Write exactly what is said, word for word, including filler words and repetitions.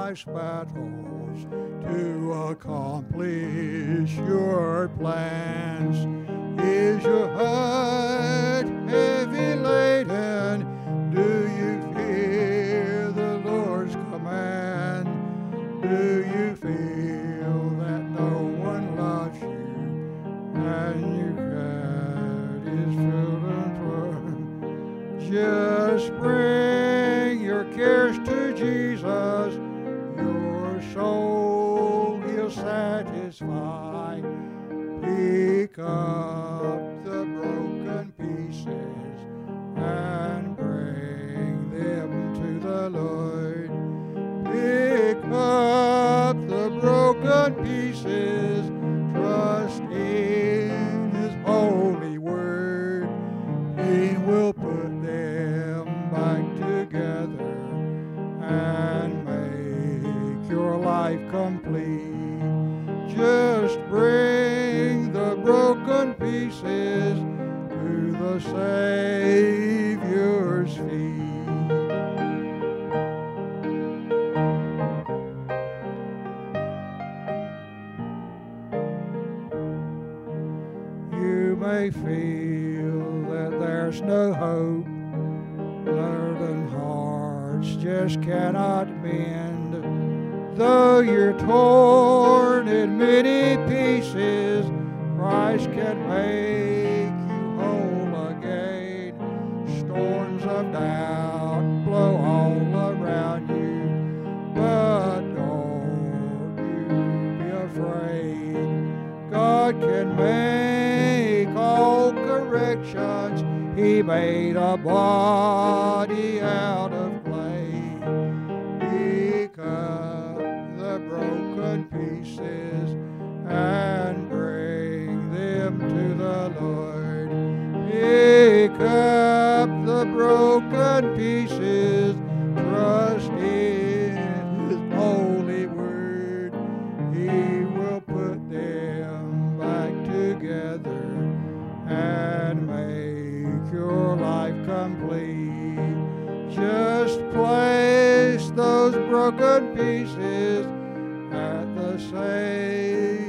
life's battles to accomplish your plans. Is your heart heavy laden? Do you fear the Lord's command? Do you feel that no one loves you and your heart is filled and full? Just bring your cares to Jesus. Your soul He'll satisfy. Pick up the broken pieces and bring them to the Lord. Pick up the broken pieces, trust in His holy word. He will put them back together and make your life complete. Just bring the broken pieces to the Savior's feet. You may feel that there's no hope, burdened hearts just cannot mend. Though you're torn in many pieces, Christ can make you whole again. Storms of doubt blow all around you, but don't you be afraid. God can make all corrections. He made a body out of clay. Pick up the broken pieces and bring them to the Lord. Pick up the broken pieces, trust in His holy word. He will put them back together and make your life complete. Just place those broken pieces at the Savior's